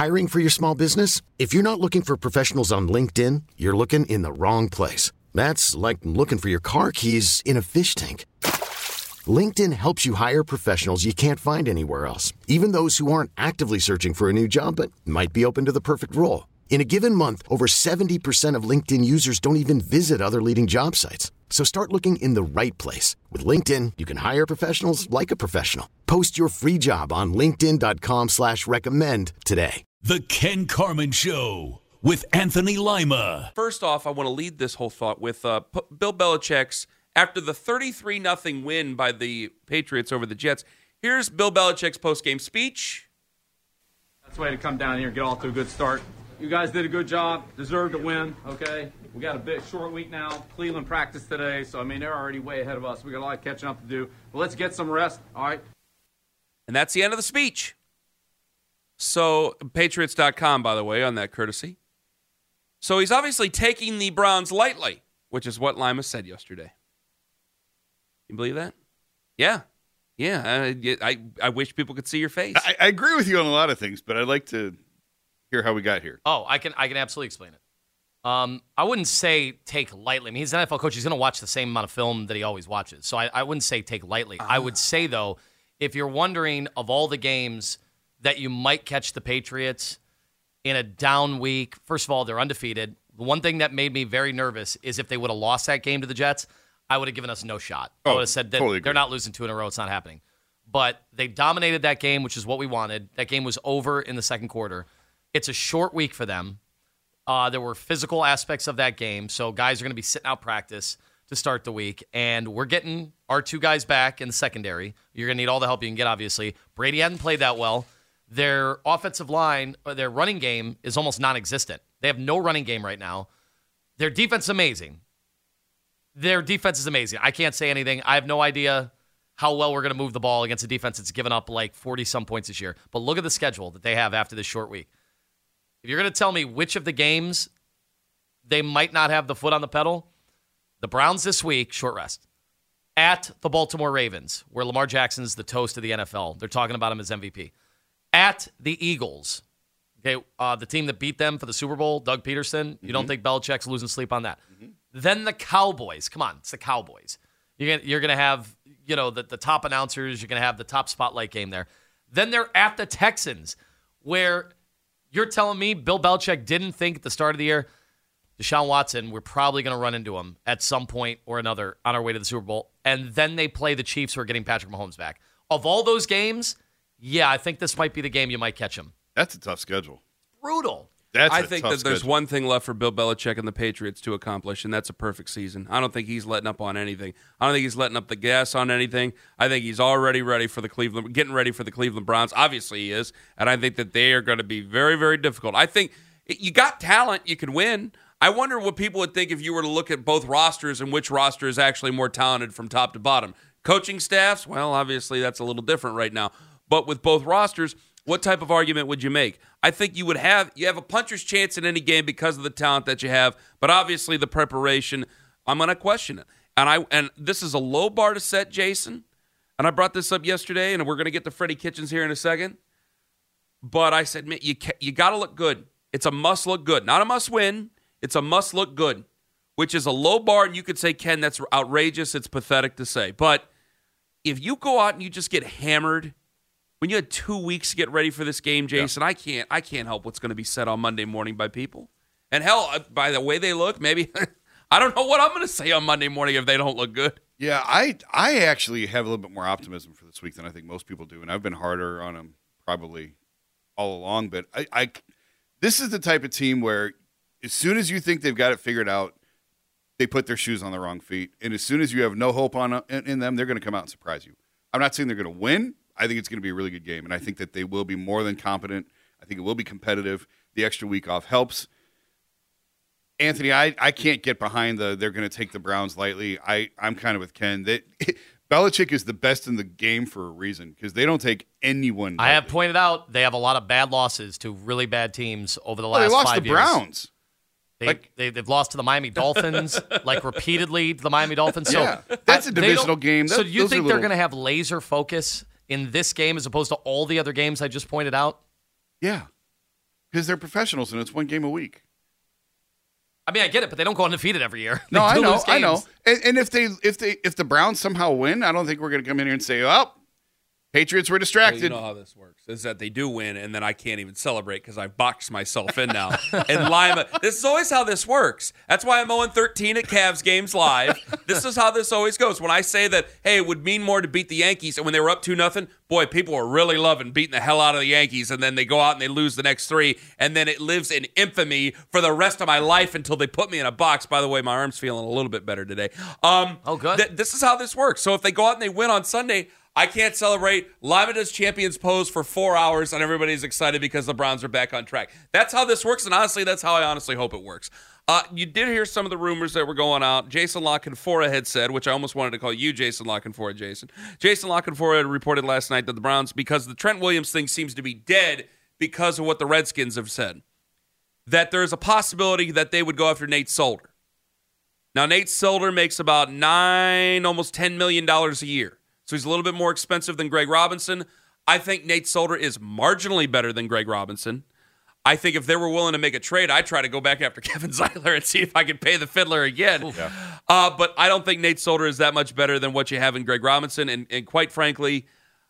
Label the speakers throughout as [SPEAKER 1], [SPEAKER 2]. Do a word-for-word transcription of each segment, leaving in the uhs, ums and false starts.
[SPEAKER 1] Hiring for your small business? If you're not looking for professionals on LinkedIn, you're looking in the wrong place. That's like looking for your car keys in a fish tank. LinkedIn helps you hire professionals you can't find anywhere else, even those who aren't actively searching for a new job but might be open to the perfect role. In a given month, over seventy percent of LinkedIn users don't even visit other leading job sites. So start looking in the right place. With LinkedIn, you can hire professionals like a professional. Post your free job on linkedin dot com slash recommend today.
[SPEAKER 2] The Ken Carman Show with Anthony Lima.
[SPEAKER 3] First off, I want to lead this whole thought with uh, P- Bill Belichick's, after the thirty-three nothing win by the Patriots over the Jets, here's Bill Belichick's post-game speech.
[SPEAKER 4] That's the way to come down here and get off to a good start. You guys did a good job, deserved to win, okay? We got a bit short week now. Cleveland practiced today, so, I mean, they're already way ahead of us. We got a lot of catching up to do. But let's get some rest, all right?
[SPEAKER 3] And that's the end of the speech. So, Patriots dot com, by the way, on that courtesy. So he's obviously taking the Browns lightly, which is what Lima said yesterday. You believe that? Yeah. Yeah. I, I, I wish people could see your face.
[SPEAKER 5] I, I agree with you on a lot of things, but I'd like to hear how we got here.
[SPEAKER 6] Oh, I can I can absolutely explain it. Um, I wouldn't say take lightly. I mean, he's an N F L coach. He's going to watch the same amount of film that he always watches. So I, I wouldn't say take lightly. Uh-huh. I would say, though, if you're wondering of all the games that you might catch the Patriots in a down week, first of all, they're undefeated. The one thing that made me very nervous is if they would have lost that game to the Jets, I would have given us no shot.
[SPEAKER 5] Oh,
[SPEAKER 6] I would have said that
[SPEAKER 5] totally
[SPEAKER 6] they're not losing two in a row. It's not happening. But they dominated that game, which is what we wanted. That game was over in the second quarter. It's a short week for them. Uh, there were physical aspects of that game, so guys are going to be sitting out practice to start the week, and we're getting our two guys back in the secondary. You're going to need all the help you can get, obviously. Brady hasn't played that well. Their offensive line, or their running game is almost non-existent. They have no running game right now. Their defense is amazing. Their defense is amazing. I can't say anything. I have no idea how well we're going to move the ball against a defense that's given up like forty-some points this year. But look at the schedule that they have after this short week. If you're going to tell me which of the games they might not have the foot on the pedal, the Browns this week, short rest. At the Baltimore Ravens, where Lamar Jackson's the toast of the N F L. They're talking about him as M V P. At the Eagles, okay, uh, the team that beat them for the Super Bowl, Doug Peterson. Mm-hmm. You don't think Belichick's losing sleep on that. Mm-hmm. Then the Cowboys. Come on, it's the Cowboys. You're gonna, you're going to have, you know, the, the top announcers. You're going to have the top spotlight game there. Then they're at the Texans, where you're telling me Bill Belichick didn't think at the start of the year, Deshaun Watson, we're probably going to run into him at some point or another on our way to the Super Bowl. And then they play the Chiefs, who are getting Patrick Mahomes back. Of all those games, yeah, I think this might be the game you might catch him.
[SPEAKER 5] That's a tough schedule.
[SPEAKER 6] Brutal.
[SPEAKER 5] That's
[SPEAKER 3] I
[SPEAKER 5] a
[SPEAKER 3] think
[SPEAKER 5] tough
[SPEAKER 3] that there's
[SPEAKER 5] schedule.
[SPEAKER 3] one thing left for Bill Belichick and the Patriots to accomplish, and that's a perfect season. I don't think he's letting up on anything. I don't think he's letting up the gas on anything. I think he's already ready for the Cleveland, getting ready for the Cleveland Browns. Obviously he is, and I think that they are going to be very, very difficult. I think you got talent, you can win. I wonder what people would think if you were to look at both rosters and which roster is actually more talented from top to bottom. Coaching staffs, well, obviously that's a little different right now. But with both rosters, what type of argument would you make? I think you would have you have a puncher's chance in any game because of the talent that you have, but obviously the preparation, I'm going to question it. And I and this is a low bar to set, Jason. And I brought this up yesterday, and we're going to get to Freddie Kitchens here in a second. But I said, man, you you got to look good. It's a must look good, not a must win. It's a must look good, which is a low bar, and you could say, Ken, that's outrageous. It's pathetic to say, but if you go out and you just get hammered. When you had two weeks to get ready for this game, Jason, yeah. I can't I can't help what's going to be said on Monday morning by people. And hell, by the way they look, maybe I don't know what I'm going to say on Monday morning if they don't look good.
[SPEAKER 5] Yeah, I I actually have a little bit more optimism for this week than I think most people do, and I've been harder on them probably all along. But I, I this is the type of team where as soon as you think they've got it figured out, they put their shoes on the wrong feet, and as soon as you have no hope on in, in them, they're going to come out and surprise you. I'm not saying they're going to win. I think it's going to be a really good game, and I think that they will be more than competent. I think it will be competitive. The extra week off helps. Anthony, I, I can't get behind the they're going to take the Browns lightly. I, I'm kind of with Ken. That Belichick is the best in the game for a reason because they don't take anyone lightly.
[SPEAKER 6] I have pointed out they have a lot of bad losses to really bad teams over the last
[SPEAKER 5] well, they lost
[SPEAKER 6] five
[SPEAKER 5] the
[SPEAKER 6] years.
[SPEAKER 5] Browns.
[SPEAKER 6] They,
[SPEAKER 5] like,
[SPEAKER 6] they, they've lost to the Miami Dolphins, like repeatedly to the Miami Dolphins. So
[SPEAKER 5] yeah, that's a
[SPEAKER 6] they
[SPEAKER 5] divisional
[SPEAKER 6] don't-
[SPEAKER 5] game.
[SPEAKER 6] So
[SPEAKER 5] That-
[SPEAKER 6] do you
[SPEAKER 5] those
[SPEAKER 6] think
[SPEAKER 5] are
[SPEAKER 6] they're
[SPEAKER 5] little-
[SPEAKER 6] going to have laser focus in this game as opposed to all the other games I just pointed out?
[SPEAKER 5] Yeah. Because they're professionals and it's one game a week.
[SPEAKER 6] I mean, I get it, but they don't go undefeated every year. They
[SPEAKER 5] No, I
[SPEAKER 6] do
[SPEAKER 5] know,
[SPEAKER 6] lose
[SPEAKER 5] I know.
[SPEAKER 6] games.
[SPEAKER 5] And, and if they if they if the Browns somehow win, I don't think we're going to come in here and say, "Oh, Patriots were
[SPEAKER 3] Well,
[SPEAKER 5] distracted."
[SPEAKER 3] you know how this works is that they do win, and then I can't even celebrate because I boxed myself in now. And Lima, this is always how this works. That's why I'm oh and thirteen at Cavs games live. This is how this always goes. When I say that, hey, it would mean more to beat the Yankees, and when they were up two nothing, boy, people were really loving beating the hell out of the Yankees, and then they go out and they lose the next three, and then it lives in infamy for the rest of my life until they put me in a box. By the way, my arm's feeling a little bit better today. Um,
[SPEAKER 6] Oh, good.
[SPEAKER 3] th- this is how this works. So if they go out and they win on Sunday, I can't celebrate. Lima does champions pose for four hours, and everybody's excited because the Browns are back on track. That's how this works, and honestly, that's how I honestly hope it works. Uh, you did hear some of the rumors that were going out. Jason La Canfora had said, which I almost wanted to call you Jason La Canfora, Jason. Jason La Canfora had reported last night that the Browns, because the Trent Williams thing seems to be dead because of what the Redskins have said, that there's a possibility that they would go after Nate Solder. Now, Nate Solder makes about nine, almost ten million dollars a year. So he's a little bit more expensive than Greg Robinson. I think Nate Solder is marginally better than Greg Robinson. I think if they were willing to make a trade, I'd try to go back after Kevin Zeiler and see if I could pay the fiddler again. Yeah. Uh, but I don't think Nate Solder is that much better than what you have in Greg Robinson. And, and quite frankly,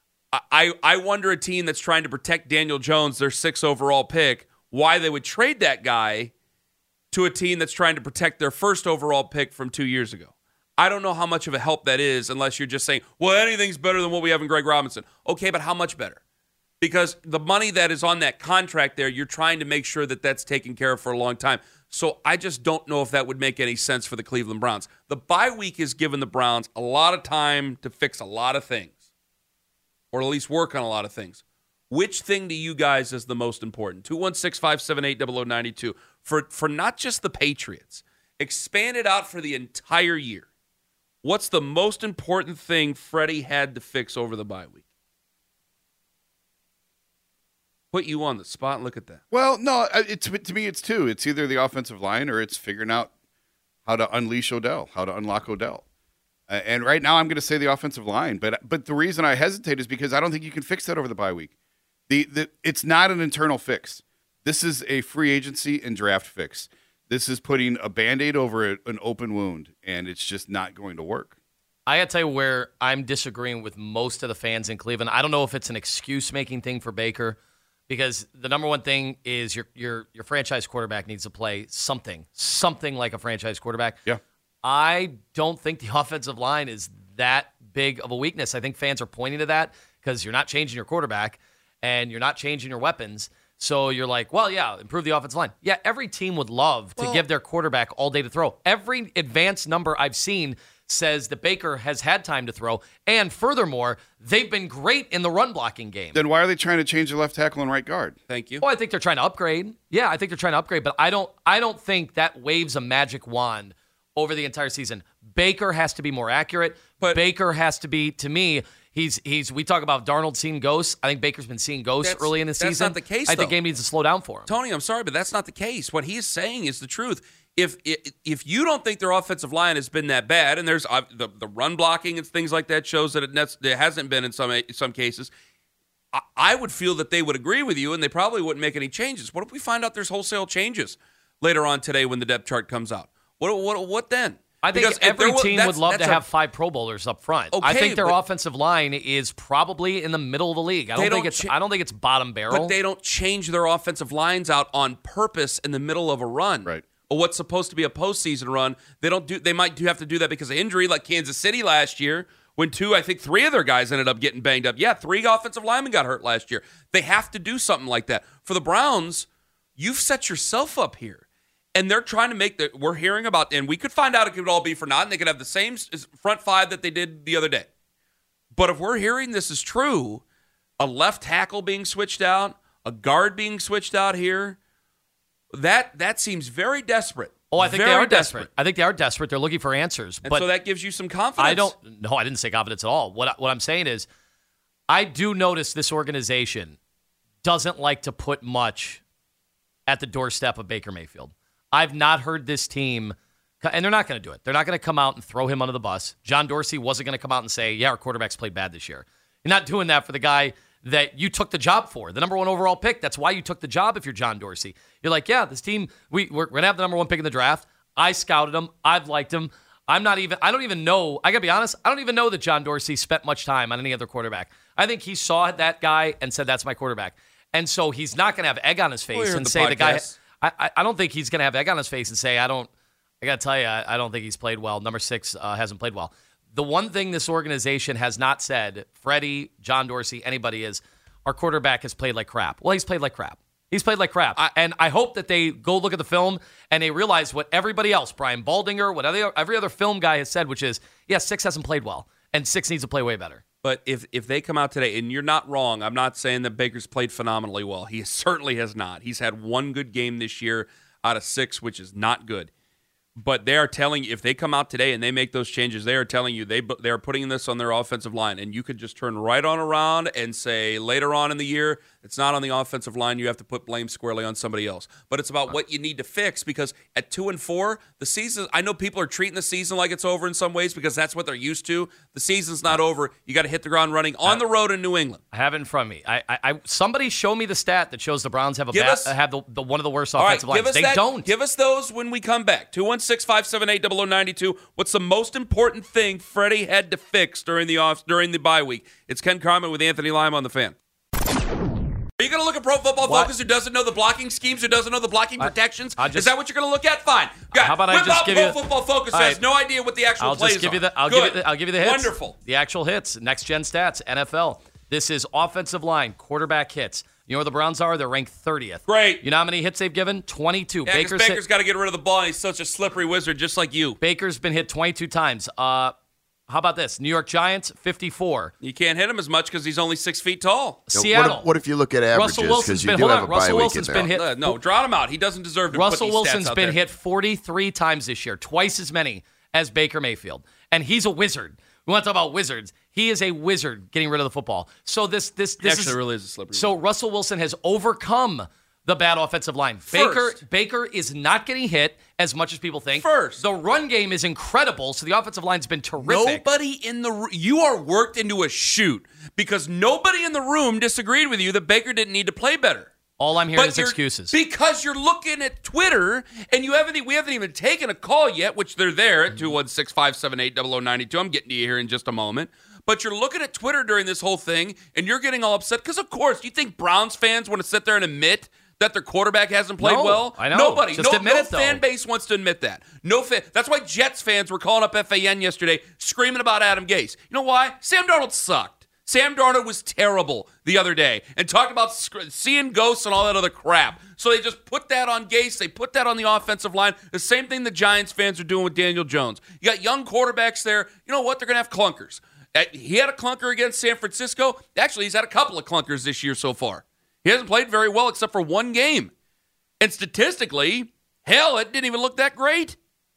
[SPEAKER 3] I, I wonder a team that's trying to protect Daniel Jones, their sixth overall pick, why they would trade that guy to a team that's trying to protect their first overall pick from two years ago. I don't know how much of a help that is unless you're just saying, well, anything's better than what we have in Greg Robinson. Okay, but how much better? Because the money that is on that contract there, you're trying to make sure that that's taken care of for a long time. So I just don't know if that would make any sense for the Cleveland Browns. The bye week has given the Browns a lot of time to fix a lot of things, or at least work on a lot of things. Which thing to you guys is the most important? two one six, five seven eight, zero zero nine two. For, for not just the Patriots, expand it out for the entire year. What's the most important thing Freddie had to fix over the bye week? Put you on the spot. Look at that.
[SPEAKER 5] Well, no, it's to me, it's two. It's either the offensive line or it's figuring out how to unleash Odell, how to unlock Odell. Uh, and right now, I'm going to say the offensive line. But but the reason I hesitate is because I don't think you can fix that over the bye week. The the it's not an internal fix. This is a free agency and draft fix. This is putting a Band-Aid over a, an open wound, and it's just not going to work.
[SPEAKER 6] I got to tell you where I'm disagreeing with most of the fans in Cleveland. I don't know if it's an excuse-making thing for Baker, because the number one thing is your your your franchise quarterback needs to play something, something like a franchise quarterback.
[SPEAKER 5] Yeah.
[SPEAKER 6] I don't think the offensive line is that big of a weakness. I think fans are pointing to that because you're not changing your quarterback and you're not changing your weapons. So you're like, well, yeah, improve the offensive line. Yeah, every team would love to
[SPEAKER 3] Well,
[SPEAKER 6] give their quarterback all day to throw. Every advanced number I've seen says that Baker has had time to throw. And furthermore, they've been great in the run blocking game.
[SPEAKER 5] Then why are they trying to change the left tackle and right guard?
[SPEAKER 3] Thank you.
[SPEAKER 6] Oh, I think they're trying to upgrade. Yeah, I think they're trying to upgrade, but I don't I don't think that waves a magic wand over the entire season. Baker has to be more accurate.
[SPEAKER 3] But-
[SPEAKER 6] Baker has to be, to me, he's he's we talk about Darnold seeing ghosts. I think Baker's been seeing ghosts
[SPEAKER 3] That's-
[SPEAKER 6] early in the
[SPEAKER 3] that's
[SPEAKER 6] season.
[SPEAKER 3] not the case,
[SPEAKER 6] I think
[SPEAKER 3] though.
[SPEAKER 6] the game needs to slow down for him.
[SPEAKER 3] Tony, I'm sorry, but that's not the case. What he's saying is the truth. If if you don't think their offensive line has been that bad, and there's uh, the the run blocking and things like that shows that it, nets, it hasn't been in some some cases, I, I would feel that they would agree with you, and they probably wouldn't make any changes. What if we find out there's wholesale changes later on today when the depth chart comes out? What what what then?
[SPEAKER 6] I think
[SPEAKER 3] Because if
[SPEAKER 6] every
[SPEAKER 3] there wa-
[SPEAKER 6] team
[SPEAKER 3] that's-
[SPEAKER 6] would love to
[SPEAKER 3] that's a-
[SPEAKER 6] have five Pro Bowlers up front. I
[SPEAKER 3] Okay,
[SPEAKER 6] think their
[SPEAKER 3] but-
[SPEAKER 6] offensive line is probably in the middle of the league. I
[SPEAKER 3] They
[SPEAKER 6] don't think
[SPEAKER 3] don't
[SPEAKER 6] it's
[SPEAKER 3] cha-
[SPEAKER 6] I don't think it's bottom barrel.
[SPEAKER 3] But they don't change their offensive lines out on purpose in the middle of a run.
[SPEAKER 5] Right.
[SPEAKER 3] Or what's supposed to be a postseason run. They don't do. They might do have to do that because of injury, like Kansas City last year, when two, I think three of their guys ended up getting banged up. Yeah, three offensive linemen got hurt last year. They have to do something like that. For the Browns, you've set yourself up here. And they're trying to make the, we're hearing about, and we could find out it could all be for naught, and they could have the same front five that they did the other day. But if we're hearing this is true, a left tackle being switched out, a guard being switched out here, that that seems very desperate.
[SPEAKER 6] Oh, I think
[SPEAKER 3] Very
[SPEAKER 6] they are desperate. I think they are desperate. They're looking for answers.
[SPEAKER 3] And
[SPEAKER 6] but
[SPEAKER 3] so that gives you some confidence.
[SPEAKER 6] I don't. No, I didn't say confidence at all. What I- what I'm saying is, I do notice this organization doesn't like to put much at the doorstep of Baker Mayfield. I've not heard this team, and they're not going to do it. They're not going to come out and throw him under the bus. John Dorsey wasn't going to come out and say, "Yeah, our quarterback's played bad this year." You're not doing that for the guy that you took the job for, the number one overall pick. That's why you took the job if you're John Dorsey. You're like, yeah, this team, we, we're, we're going to have the number one pick in the draft. I scouted him. I've liked him. I'm not even, I don't even know, I got to be honest, I don't even know that John Dorsey spent much time on any other quarterback. I think he saw that guy and said, that's my quarterback. And so he's not going to have egg on his face
[SPEAKER 3] well,
[SPEAKER 6] and
[SPEAKER 3] the
[SPEAKER 6] say
[SPEAKER 3] podcast.
[SPEAKER 6] the guy, I, I don't think he's going to have egg on his face and say, I don't, I got to tell you, I, I don't think he's played well. Number six uh, hasn't played well. The one thing this organization has not said, Freddie, John Dorsey, anybody is, our quarterback has played like crap. Well, he's played like crap. He's played like crap. I, and I hope that they go look at the film and they realize what everybody else, Brian Baldinger, what other, every other film guy has said, which is, yeah, six hasn't played well, and six needs to play way better.
[SPEAKER 3] But if if they come out today, and you're not wrong, I'm not saying that Baker's played phenomenally well. He certainly has not. He's had one good game this year out of six, which is not good. But they are telling you, if they come out today and they make those changes, they are telling you they they are putting this on their offensive line. And you could just turn right on around and say later on in the year, it's not on the offensive line. You have to put blame squarely on somebody else. But it's about what you need to fix, because at two and four, the season, I know people are treating the season like it's over in some ways because that's what they're used to. The season's not over. You got to hit the ground running on the road in New England.
[SPEAKER 6] I have it in front of me. I, I, I somebody show me the stat that shows the Browns have a
[SPEAKER 3] Give
[SPEAKER 6] ba-
[SPEAKER 3] us-
[SPEAKER 6] have the, the one of the worst
[SPEAKER 3] All right,
[SPEAKER 6] offensive
[SPEAKER 3] give
[SPEAKER 6] lines.
[SPEAKER 3] us
[SPEAKER 6] They
[SPEAKER 3] that,
[SPEAKER 6] don't.
[SPEAKER 3] Give us those when we come back. two one six, five seven eight, zero zero nine two. What's the most important thing Freddie had to fix during the off during the bye week? It's Ken Carman with Anthony Lime on the Fan. Are you going to look at Pro Football
[SPEAKER 6] What?
[SPEAKER 3] Focus who doesn't know the blocking schemes, who doesn't know the blocking protections?
[SPEAKER 6] I just-
[SPEAKER 3] Is that what you're going to look at? Fine. Got
[SPEAKER 6] How about I
[SPEAKER 3] Whip
[SPEAKER 6] just
[SPEAKER 3] out
[SPEAKER 6] give
[SPEAKER 3] Pro
[SPEAKER 6] you-
[SPEAKER 3] Football Focus
[SPEAKER 6] All
[SPEAKER 3] has
[SPEAKER 6] right.
[SPEAKER 3] no idea what the actual
[SPEAKER 6] I'll
[SPEAKER 3] plays
[SPEAKER 6] just give
[SPEAKER 3] are.
[SPEAKER 6] you the. I'll
[SPEAKER 3] Good.
[SPEAKER 6] give you. The, I'll give you the hits.
[SPEAKER 3] Wonderful.
[SPEAKER 6] The actual hits. Next gen stats. N F L. This is offensive line, quarterback hits. You know where the Browns are? They're ranked thirtieth.
[SPEAKER 3] Great.
[SPEAKER 6] You know how many hits they've given? twenty-two.
[SPEAKER 3] Yeah, because
[SPEAKER 6] Baker's
[SPEAKER 3] Baker's
[SPEAKER 6] hit,
[SPEAKER 3] got to get rid of the ball, and he's such a slippery wizard, just like you.
[SPEAKER 6] Baker's been hit twenty-two times. Uh, how about this? New York Giants, fifty-four.
[SPEAKER 3] You can't hit him as much because he's only six feet tall.
[SPEAKER 7] Now,
[SPEAKER 6] Seattle.
[SPEAKER 7] What if, what if you look at averages?
[SPEAKER 6] Russell Wilson's
[SPEAKER 7] Because you
[SPEAKER 6] been-
[SPEAKER 7] do
[SPEAKER 6] hold
[SPEAKER 7] have
[SPEAKER 6] on.
[SPEAKER 7] a bye
[SPEAKER 6] Russell
[SPEAKER 7] week
[SPEAKER 6] Wilson's
[SPEAKER 7] in
[SPEAKER 6] been
[SPEAKER 7] there.
[SPEAKER 6] hit-
[SPEAKER 3] Uh, no, draw him out. He doesn't deserve to
[SPEAKER 6] Russell
[SPEAKER 3] put these
[SPEAKER 6] Wilson's
[SPEAKER 3] stats out
[SPEAKER 6] been
[SPEAKER 3] there.
[SPEAKER 6] hit forty-three times this year, twice as many as Baker Mayfield. And he's a wizard. We want to talk about wizards. He is a wizard getting rid of the football. So this this this
[SPEAKER 3] actually
[SPEAKER 6] is,
[SPEAKER 3] really is a slippery
[SPEAKER 6] So Russell Wilson has overcome the bad offensive line. Baker
[SPEAKER 3] First.
[SPEAKER 6] Baker is not getting hit as much as people think.
[SPEAKER 3] First.
[SPEAKER 6] The run game is incredible, so the offensive line's been terrific.
[SPEAKER 3] Nobody in the room, you are worked into a shoot because nobody in the room disagreed with you that Baker didn't need to play better.
[SPEAKER 6] All I'm hearing is
[SPEAKER 3] you're-
[SPEAKER 6] excuses.
[SPEAKER 3] Because you're looking at Twitter and you haven't, we haven't even taken a call yet, which they're there at two one six, five seven eight, zero zero nine two. I'm getting to you here in just a moment. But you're looking at Twitter during this whole thing and you're getting all upset because, of course, you think Browns fans want to sit there and admit that their quarterback hasn't played
[SPEAKER 6] No,
[SPEAKER 3] well?
[SPEAKER 6] I know.
[SPEAKER 3] Nobody.
[SPEAKER 6] Just
[SPEAKER 3] no
[SPEAKER 6] admit
[SPEAKER 3] no
[SPEAKER 6] it, though.
[SPEAKER 3] fan base wants to admit that. No fan. That's why Jets fans were calling up F A N yesterday screaming about Adam Gase. You know why? Sam Darnold sucked. Sam Darnold was terrible the other day and talked about sc- seeing ghosts and all that other crap. So they just put that on Gase. They put that on the offensive line. The same thing the Giants fans are doing with Daniel Jones. You got young quarterbacks there. You know what? They're going to have clunkers. Uh, He had a clunker against San Francisco. Actually, he's had a couple of clunkers this year so far. He hasn't played very well except for one game. And statistically, hell, it didn't even look that great.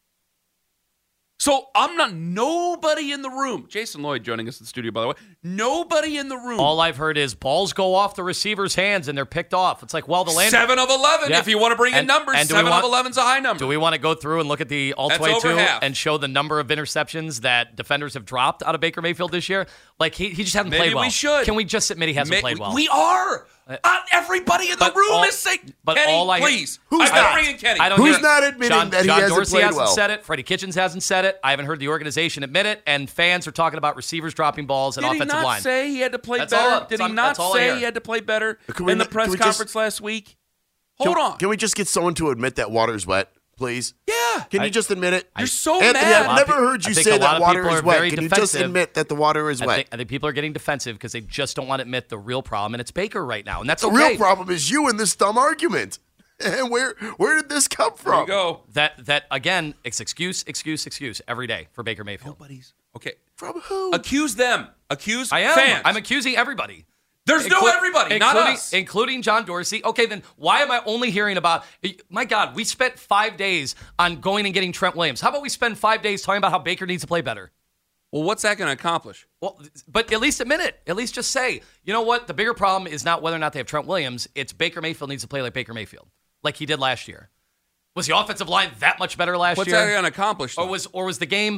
[SPEAKER 3] So I'm not, nobody in the room. Jason Lloyd joining us in the studio, by the way. Nobody in the room.
[SPEAKER 6] All I've heard is balls go off the receiver's hands and they're picked off. It's like, well, the land.
[SPEAKER 3] seven of eleven,
[SPEAKER 6] Yeah.
[SPEAKER 3] if you want to bring in
[SPEAKER 6] And-
[SPEAKER 3] numbers.
[SPEAKER 6] and do we
[SPEAKER 3] seven
[SPEAKER 6] want-
[SPEAKER 3] of eleven is a high number.
[SPEAKER 6] Do we want to go through and look at the all
[SPEAKER 3] That's
[SPEAKER 6] twenty-two
[SPEAKER 3] over half.
[SPEAKER 6] and show the number of interceptions that defenders have dropped out of Baker Mayfield this year? Like, he, he just hasn't
[SPEAKER 3] Maybe
[SPEAKER 6] played well.
[SPEAKER 3] we should.
[SPEAKER 6] Can we just admit he hasn't
[SPEAKER 3] May-
[SPEAKER 6] played well?
[SPEAKER 3] We are. Uh, everybody in the
[SPEAKER 6] but
[SPEAKER 3] room
[SPEAKER 6] all-
[SPEAKER 3] is saying,
[SPEAKER 6] but
[SPEAKER 3] Kenny,
[SPEAKER 6] all I hear-
[SPEAKER 3] please.
[SPEAKER 7] Who's
[SPEAKER 3] I gotta
[SPEAKER 7] not?
[SPEAKER 3] bring in Kenny.
[SPEAKER 6] I don't
[SPEAKER 7] Who's
[SPEAKER 6] hear-
[SPEAKER 7] not admitting
[SPEAKER 6] John,
[SPEAKER 7] that he
[SPEAKER 6] John
[SPEAKER 7] hasn't
[SPEAKER 6] Dorsey
[SPEAKER 7] played
[SPEAKER 6] hasn't
[SPEAKER 7] well?
[SPEAKER 6] said it. Freddie Kitchens hasn't said it. I haven't heard the organization admit it. And fans are talking about receivers dropping balls and
[SPEAKER 3] Did he
[SPEAKER 6] offensive
[SPEAKER 3] not
[SPEAKER 6] line.
[SPEAKER 3] say he had to play
[SPEAKER 6] That's
[SPEAKER 3] better?
[SPEAKER 6] all-
[SPEAKER 3] Did
[SPEAKER 6] that's
[SPEAKER 3] he
[SPEAKER 6] all-
[SPEAKER 3] not
[SPEAKER 6] that's all I
[SPEAKER 3] say
[SPEAKER 6] hear.
[SPEAKER 3] he had to play better
[SPEAKER 7] Can we
[SPEAKER 3] in the
[SPEAKER 7] not-
[SPEAKER 3] press
[SPEAKER 7] can we just-
[SPEAKER 3] conference last week? Hold
[SPEAKER 7] Can,
[SPEAKER 3] on.
[SPEAKER 7] Can we just get someone to admit that water's wet, please?
[SPEAKER 3] Yeah.
[SPEAKER 7] Can
[SPEAKER 6] I-
[SPEAKER 7] you just admit it?
[SPEAKER 3] You're so
[SPEAKER 7] Anthony,
[SPEAKER 3] mad.
[SPEAKER 7] I've
[SPEAKER 6] A lot of
[SPEAKER 7] never
[SPEAKER 6] pe-
[SPEAKER 7] heard
[SPEAKER 6] I
[SPEAKER 7] you
[SPEAKER 6] think
[SPEAKER 7] say
[SPEAKER 6] a lot
[SPEAKER 7] that
[SPEAKER 6] of
[SPEAKER 7] water
[SPEAKER 6] people
[SPEAKER 7] is
[SPEAKER 6] are
[SPEAKER 7] wet.
[SPEAKER 6] very
[SPEAKER 7] Can you just
[SPEAKER 6] defensive.
[SPEAKER 7] admit that the water is
[SPEAKER 6] I
[SPEAKER 7] wet?
[SPEAKER 6] think, I think people are getting defensive because they just don't want to admit the real problem, and it's Baker right now. And that's
[SPEAKER 7] The
[SPEAKER 6] okay.
[SPEAKER 7] real problem is you and this dumb argument. And where where did this come
[SPEAKER 3] There
[SPEAKER 7] from?
[SPEAKER 3] you go.
[SPEAKER 6] That, that again, it's excuse, excuse, excuse every day for Baker Mayfield.
[SPEAKER 3] Nobody's. Okay.
[SPEAKER 7] From who?
[SPEAKER 3] Accuse them. Accuse
[SPEAKER 6] I am.
[SPEAKER 3] fans.
[SPEAKER 6] I'm accusing everybody.
[SPEAKER 3] There's no
[SPEAKER 6] Inclu-
[SPEAKER 3] everybody, not
[SPEAKER 6] including,
[SPEAKER 3] us.
[SPEAKER 6] Including John Dorsey. Okay, then why am I only hearing about, my God, we spent five days on going and getting Trent Williams. How about we spend five days talking about how Baker needs to play better?
[SPEAKER 3] Well, what's that going to accomplish?
[SPEAKER 6] Well, but at least admit it. At least just say, you know what? The bigger problem is not whether or not they have Trent Williams. It's Baker Mayfield needs to play like Baker Mayfield, like he did last year. Was the offensive line that much better last
[SPEAKER 3] What's
[SPEAKER 6] year?
[SPEAKER 3] that going to accomplish?
[SPEAKER 6] Or
[SPEAKER 3] though?
[SPEAKER 6] was or was the game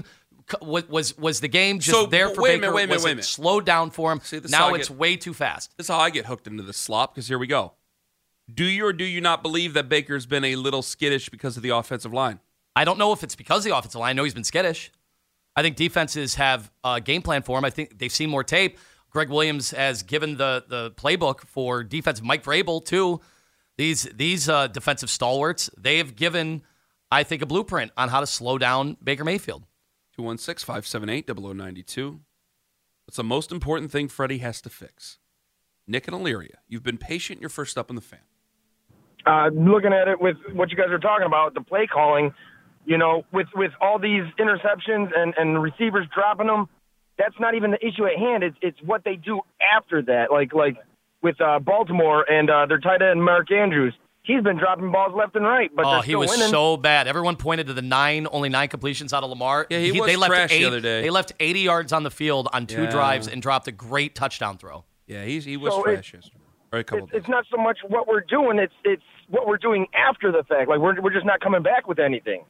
[SPEAKER 6] was was, was the game just
[SPEAKER 3] So,
[SPEAKER 6] there for
[SPEAKER 3] wait a
[SPEAKER 6] Baker?
[SPEAKER 3] minute, wait a minute,
[SPEAKER 6] was
[SPEAKER 3] wait a
[SPEAKER 6] it
[SPEAKER 3] minute.
[SPEAKER 6] slowed down for him?
[SPEAKER 3] See, this
[SPEAKER 6] now
[SPEAKER 3] how I
[SPEAKER 6] it's
[SPEAKER 3] get-
[SPEAKER 6] way too fast.
[SPEAKER 3] This is how I get hooked into this slop, because here we go. Do you or do you not believe that Baker's been a little skittish because of the offensive line?
[SPEAKER 6] I don't know if it's because of the offensive line. I know he's been skittish. I think defenses have a game plan for him. I think they've seen more tape. Greg Williams has given the the playbook for defense. Mike Vrabel, too. These these uh, defensive stalwarts, they have given, I think, a blueprint on how to slow down Baker Mayfield.
[SPEAKER 3] two one six, five seven eight, zero zero nine two. What's the most important thing Freddie has to fix? Nick and Illyria, you've been patient. You're first up on the fan.
[SPEAKER 8] Uh, looking at it with what you guys are talking about, the play calling, you know, with, with all these interceptions and, and receivers dropping them, that's not even the issue at hand. It's it's what they do after that. Like like with uh, Baltimore and uh, their tight end Mark Andrews, he's been dropping balls left and right, but
[SPEAKER 6] Oh,
[SPEAKER 8] they're
[SPEAKER 6] he
[SPEAKER 8] still
[SPEAKER 6] was
[SPEAKER 8] winning.
[SPEAKER 6] so bad. Everyone pointed to the nine, only nine completions out of Lamar.
[SPEAKER 3] Yeah, he was
[SPEAKER 6] they left
[SPEAKER 3] trash the
[SPEAKER 6] eight,
[SPEAKER 3] other day.
[SPEAKER 6] They left eighty yards on the field on two
[SPEAKER 3] Yeah.
[SPEAKER 6] drives and dropped a great touchdown throw.
[SPEAKER 3] Yeah, he's, he was
[SPEAKER 8] So
[SPEAKER 3] trash yesterday. Or a couple
[SPEAKER 8] It's,
[SPEAKER 3] days.
[SPEAKER 8] it's not so much what we're doing; it's it's what we're doing after the fact. Like we're we're just not coming back with anything.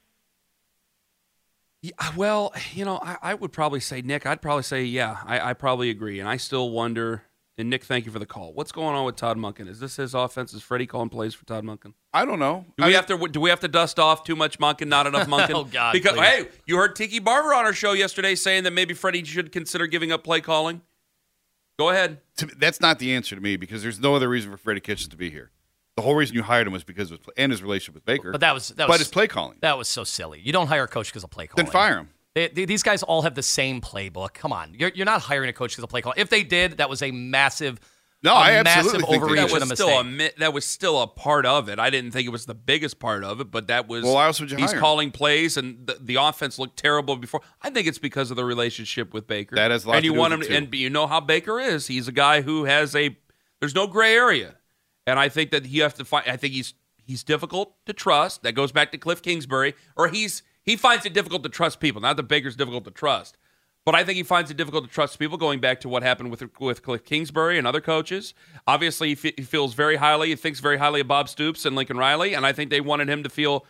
[SPEAKER 3] Yeah, well, you know, I, I would probably say, Nick, I'd probably say, yeah, I, I probably agree. And I still wonder, and Nick, thank you for the call. What's going on with Todd Monken? Is this his offense? Is Freddie calling plays for Todd Monken?
[SPEAKER 5] I don't know.
[SPEAKER 3] Do
[SPEAKER 5] I
[SPEAKER 3] we
[SPEAKER 5] mean,
[SPEAKER 3] have to do we have to dust off too much Monken, not enough Monken?
[SPEAKER 6] Oh, God,
[SPEAKER 3] Because
[SPEAKER 6] please.
[SPEAKER 3] hey, you heard Tiki Barber on our show yesterday saying that maybe Freddie should consider giving up play calling. Go ahead.
[SPEAKER 5] to, that's not the answer to me because there's no other reason for Freddie Kitchens to be here. The whole reason you hired him was because of his, and his relationship with Baker.
[SPEAKER 6] But that was that
[SPEAKER 5] but
[SPEAKER 6] was
[SPEAKER 5] his play calling.
[SPEAKER 6] That was so silly. You don't hire a coach because of play calling.
[SPEAKER 5] Then fire him.
[SPEAKER 6] They, they, these guys all have the same playbook. Come on, you're you're not hiring a coach because of play calling. If they did, that was a massive,
[SPEAKER 5] No,
[SPEAKER 6] a
[SPEAKER 5] I absolutely
[SPEAKER 6] massive
[SPEAKER 5] think they
[SPEAKER 6] overreach
[SPEAKER 5] did.
[SPEAKER 3] That
[SPEAKER 6] and a
[SPEAKER 3] was still a
[SPEAKER 6] mistake.
[SPEAKER 3] mi- that was still a part of it. I didn't think it was the biggest part of it, but that was.
[SPEAKER 5] Well, why else would you
[SPEAKER 3] He's
[SPEAKER 5] hire him?
[SPEAKER 3] calling plays, and the, the offense looked terrible before. I think it's because of the relationship with Baker.
[SPEAKER 5] That has a lot
[SPEAKER 3] and
[SPEAKER 5] to
[SPEAKER 3] you
[SPEAKER 5] do
[SPEAKER 3] want
[SPEAKER 5] with
[SPEAKER 3] him,
[SPEAKER 5] it, too.
[SPEAKER 3] and you know how Baker is. He's a guy who has a. There's no gray area, and I think that you have to find. I think he's he's difficult to trust. That goes back to Cliff Kingsbury, or he's he finds it difficult to trust people. Not that Baker's difficult to trust. But I think he finds it difficult to trust people, going back to what happened with with Cliff Kingsbury and other coaches. Obviously, he, f- he feels very highly, he thinks very highly of Bob Stoops and Lincoln Riley, and I think they wanted him to feel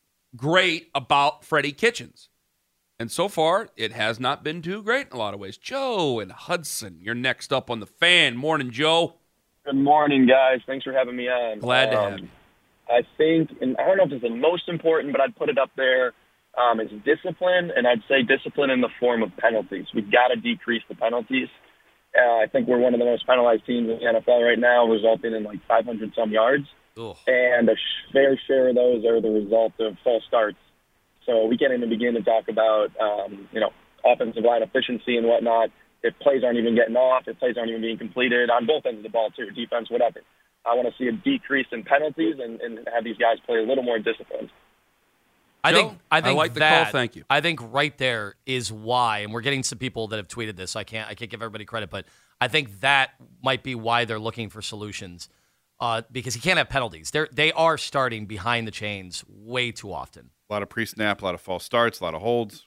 [SPEAKER 3] great about Freddie Kitchens. And so far, it has not been too great in a lot of ways. Joe and Hudson, you're next up on the fan. Morning, Joe.
[SPEAKER 9] Good morning, guys. Thanks for having me on.
[SPEAKER 3] Glad to
[SPEAKER 9] Um,
[SPEAKER 3] have you.
[SPEAKER 9] I think, and I don't know if it's the most important, but I'd put it up there. Um, it's discipline, and I'd say discipline in the form of penalties. We've got to decrease the penalties. Uh, I think we're one of the most penalized teams in the N F L right now, resulting in like five hundred some yards.
[SPEAKER 6] Ugh.
[SPEAKER 9] And a sh- fair share of those are the result of false starts. So we can't even begin to talk about, um, you know, offensive line efficiency and whatnot if plays aren't even getting off, if plays aren't even being completed on both ends of the ball, too, defense, whatever. I want to see a decrease in penalties and, and have these guys play a little more disciplined.
[SPEAKER 6] I
[SPEAKER 3] Joe,
[SPEAKER 6] think I think
[SPEAKER 3] I like the
[SPEAKER 6] that,
[SPEAKER 3] call, thank you.
[SPEAKER 6] I think right there is why, and we're getting some people that have tweeted this. So I can't I can't give everybody credit, but I think that might be why they're looking for solutions. Uh, because he can't have penalties. They're they are starting behind the chains way too often.
[SPEAKER 5] A lot of pre-snap, a lot of false starts, a lot of holds.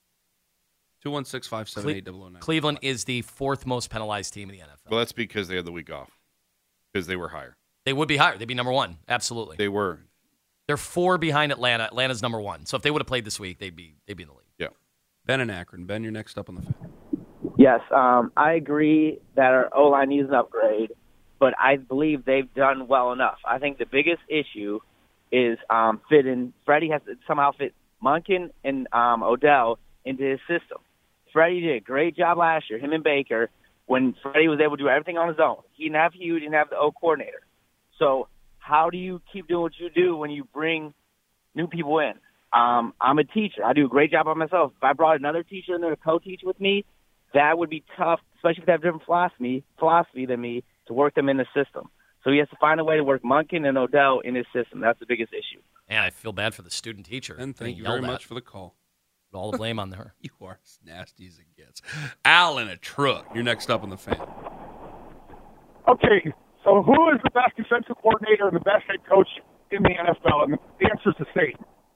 [SPEAKER 3] two one six, five seven eight, zero zero nine.
[SPEAKER 6] Cleveland is the fourth most penalized team in the N F L.
[SPEAKER 5] Well, that's because they had the week off because they were higher.
[SPEAKER 6] They would be higher. They'd be number one. Absolutely.
[SPEAKER 5] They were.
[SPEAKER 6] They're four behind Atlanta. Atlanta's number one. So if they would have played this week, they'd be they'd be in the league.
[SPEAKER 5] Yeah.
[SPEAKER 3] Ben and Akron. Ben, you're next up on the fan.
[SPEAKER 10] Yes, um, I agree that our O-line needs an upgrade, but I believe they've done well enough. I think the biggest issue is um, fitting. Freddie has to somehow fit Monken and um, Odell into his system. Freddie did a great job last year, him and Baker, when Freddie was able to do everything on his own. He didn't have Hugh, he didn't have the O coordinator. So how do you keep doing what you do when you bring new people in? Um, I'm a teacher. I do a great job by myself. If I brought another teacher in there to co-teach with me, that would be tough, especially if they have different philosophy, philosophy than me, to work them in the system. So he has to find a way to work Monken and Odell in his system. That's the biggest issue.
[SPEAKER 6] And I feel bad for the student teacher.
[SPEAKER 3] And thank you
[SPEAKER 6] Yelled
[SPEAKER 3] very
[SPEAKER 6] at.
[SPEAKER 3] much for the call.
[SPEAKER 6] Put all the blame on her.
[SPEAKER 3] You are as nasty as it gets. Al in a truck. You're next up on the fan.
[SPEAKER 11] Okay, so who is the best defensive coordinator and the best head coach in the N F L? And the answer is the same.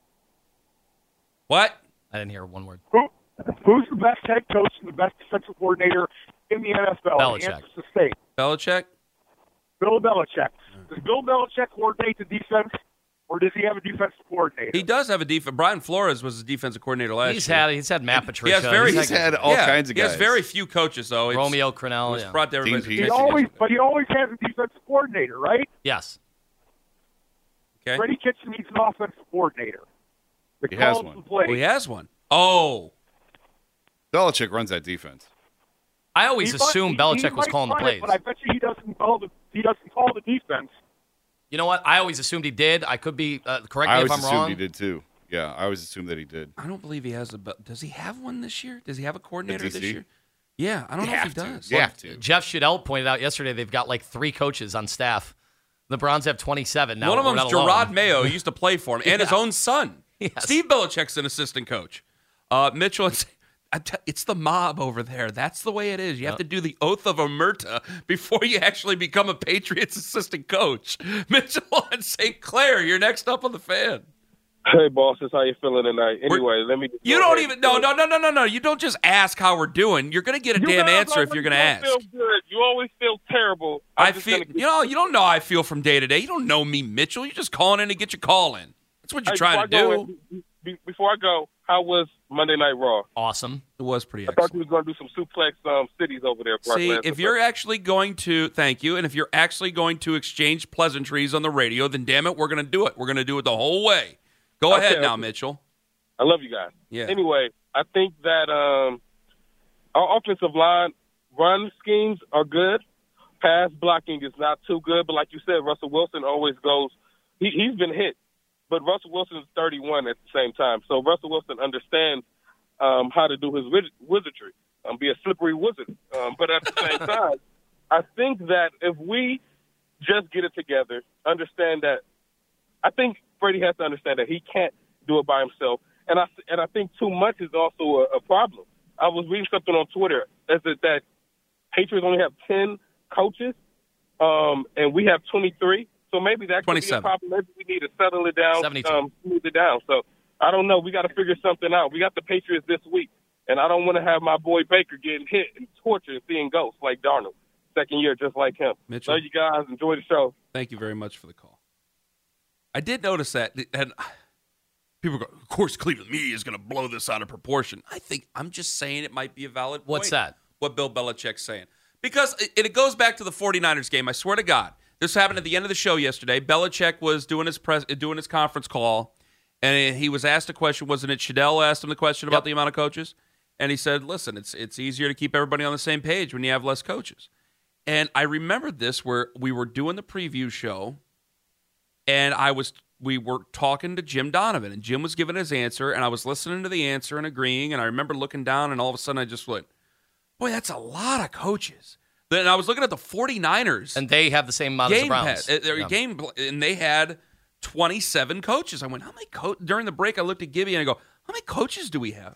[SPEAKER 3] What?
[SPEAKER 6] I didn't hear one word.
[SPEAKER 11] Who, who's the best head coach and the best defensive coordinator in the N F L?
[SPEAKER 6] Belichick.
[SPEAKER 11] The answer is the same.
[SPEAKER 3] Belichick?
[SPEAKER 11] Bill Belichick. Does Bill Belichick coordinate the defense, or does he have a defensive coordinator?
[SPEAKER 3] He does have a defense. Brian Flores was his defensive coordinator last
[SPEAKER 6] He's
[SPEAKER 3] year.
[SPEAKER 6] had he's had Matt Patricia.
[SPEAKER 3] He has very,
[SPEAKER 5] He's had all
[SPEAKER 3] yeah,
[SPEAKER 5] kinds of
[SPEAKER 3] He has
[SPEAKER 5] guys.
[SPEAKER 3] very few coaches, though. It's,
[SPEAKER 6] Romeo
[SPEAKER 3] it
[SPEAKER 6] Crennel.
[SPEAKER 3] was
[SPEAKER 6] Yeah.
[SPEAKER 3] brought to everybody's
[SPEAKER 5] Dean
[SPEAKER 11] He
[SPEAKER 3] attention.
[SPEAKER 11] always,
[SPEAKER 3] yesterday.
[SPEAKER 11] but he always has a defensive coordinator, right?
[SPEAKER 6] Yes.
[SPEAKER 3] Okay.
[SPEAKER 11] Freddie Kitchen needs an offensive coordinator. The
[SPEAKER 5] He has
[SPEAKER 11] calls
[SPEAKER 5] one.
[SPEAKER 11] the plays.
[SPEAKER 3] Oh, he has one. Oh.
[SPEAKER 5] Belichick runs that defense.
[SPEAKER 6] I always
[SPEAKER 11] He might-
[SPEAKER 6] assumed
[SPEAKER 11] he-
[SPEAKER 6] Belichick
[SPEAKER 11] he
[SPEAKER 6] was
[SPEAKER 11] might
[SPEAKER 6] calling the
[SPEAKER 11] run
[SPEAKER 6] plays.
[SPEAKER 11] it, but I bet you he doesn't call the he doesn't call the defense.
[SPEAKER 6] You know what? I always assumed he did. I could be uh, correct
[SPEAKER 5] I
[SPEAKER 6] me
[SPEAKER 5] always
[SPEAKER 6] if I'm
[SPEAKER 5] assumed
[SPEAKER 6] wrong.
[SPEAKER 5] he did too. Yeah, I always assumed that he did.
[SPEAKER 3] I don't believe he has a. Does he have one this year? Does he have a coordinator
[SPEAKER 5] D C?
[SPEAKER 3] this year? Yeah, I don't
[SPEAKER 5] You
[SPEAKER 3] know if
[SPEAKER 5] have
[SPEAKER 3] he
[SPEAKER 5] to.
[SPEAKER 3] does.
[SPEAKER 5] You have to.
[SPEAKER 6] Jeff Shadell pointed out yesterday they've got like three coaches on staff. The Browns have twenty-seven now.
[SPEAKER 3] One of
[SPEAKER 6] We're
[SPEAKER 3] them's
[SPEAKER 6] not alone.
[SPEAKER 3] Gerard Mayo. He used to play for him, and his
[SPEAKER 6] Yeah.
[SPEAKER 3] own son.
[SPEAKER 6] Yes.
[SPEAKER 3] Steve Belichick's an assistant coach. Uh, Mitchell, it's, I te- it's the mob over there. That's the way it is. You have
[SPEAKER 6] Yep.
[SPEAKER 3] to do the oath of omerta before you actually become a Patriots assistant coach. Mitchell and Saint Clair, you're next up on the fan.
[SPEAKER 12] Hey, bosses, how you feeling tonight? Anyway,
[SPEAKER 3] We're-
[SPEAKER 12] let me. Just
[SPEAKER 3] You
[SPEAKER 12] go
[SPEAKER 3] don't
[SPEAKER 12] ahead.
[SPEAKER 3] even no no no no no no. You don't just ask how we're doing. You're gonna get a
[SPEAKER 12] You
[SPEAKER 3] damn
[SPEAKER 12] guys
[SPEAKER 3] answer if
[SPEAKER 12] always
[SPEAKER 3] you're gonna
[SPEAKER 12] don't
[SPEAKER 3] ask.
[SPEAKER 12] Feel good. You always feel terrible. I'm
[SPEAKER 3] I
[SPEAKER 12] just
[SPEAKER 3] feel
[SPEAKER 12] gonna keep-
[SPEAKER 3] you know you don't know how I feel from day to day. You don't know me, Mitchell. You're just calling in to get your call in. That's what you're
[SPEAKER 12] Hey,
[SPEAKER 3] trying to
[SPEAKER 12] before I go
[SPEAKER 3] do.
[SPEAKER 12] in- be- Before I go, how was Monday Night Raw?
[SPEAKER 6] Awesome.
[SPEAKER 3] It was pretty
[SPEAKER 12] I thought
[SPEAKER 3] excellent.
[SPEAKER 12] you were going to do some suplex um, cities over there. Brock
[SPEAKER 3] See,
[SPEAKER 12] Lesnar.
[SPEAKER 3] if you're actually going to, thank you, and if you're actually going to exchange pleasantries on the radio, then damn it, we're going to do it. We're going to do it the whole way. Go
[SPEAKER 12] Okay,
[SPEAKER 3] ahead now,
[SPEAKER 12] okay.
[SPEAKER 3] Mitchell.
[SPEAKER 12] I love you guys.
[SPEAKER 3] Yeah.
[SPEAKER 12] Anyway, I think that um, our offensive line run schemes are good. Pass blocking is not too good, but like you said, Russell Wilson always goes. He, he's been hit, but Russell Wilson is thirty-one at the same time. So Russell Wilson understands um, how to do his wiz- wizardry, um, be a slippery wizard. Um, but at the same time, I think that if we just get it together, understand that, I think Brady has to understand that he can't do it by himself. And I, and I think too much is also a, a problem. I was reading something on Twitter. Is it that Patriots only have ten coaches, um, and we have twenty-three? So maybe that could be a
[SPEAKER 3] twenty-seven.
[SPEAKER 12] problem. Maybe we need to settle it down,
[SPEAKER 6] seventy-two.
[SPEAKER 12] um, smooth it down. So I don't know. We got to figure something out. We got the Patriots this week, and I don't want to have my boy Baker getting hit and tortured and seeing ghosts like Darnold. Second year, just like him.
[SPEAKER 3] Mitchell.
[SPEAKER 12] Love you guys. Enjoy the show.
[SPEAKER 3] Thank you very much for the call. I did notice that, and people go, of course, Cleveland media is going to blow this out of proportion. I think I'm just saying it might be a valid point.
[SPEAKER 6] What's that?
[SPEAKER 3] What Bill Belichick's saying. Because it, it goes back to the 49ers game. I swear to God. This happened at the end of the show yesterday. Belichick was doing his press, doing his conference call, and he was asked a question. Wasn't it Shadell asked him the question about
[SPEAKER 6] Yep.
[SPEAKER 3] the amount of coaches? And he said, listen, it's it's easier to keep everybody on the same page when you have less coaches. And I remembered this where we were doing the preview show, and I was we were talking to Jim Donovan, and Jim was giving his answer, and I was listening to the answer and agreeing, and I remember looking down, and all of a sudden I just went, boy, that's a lot of coaches. Then I was looking at the 49ers.
[SPEAKER 6] And they have the same amount as the
[SPEAKER 3] game
[SPEAKER 6] Browns.
[SPEAKER 3] pass, uh, their
[SPEAKER 6] Yeah.
[SPEAKER 3] game, and they had twenty-seven coaches. I went, how many co-? During the break, I looked at Gibby, and I go, how many coaches do we have?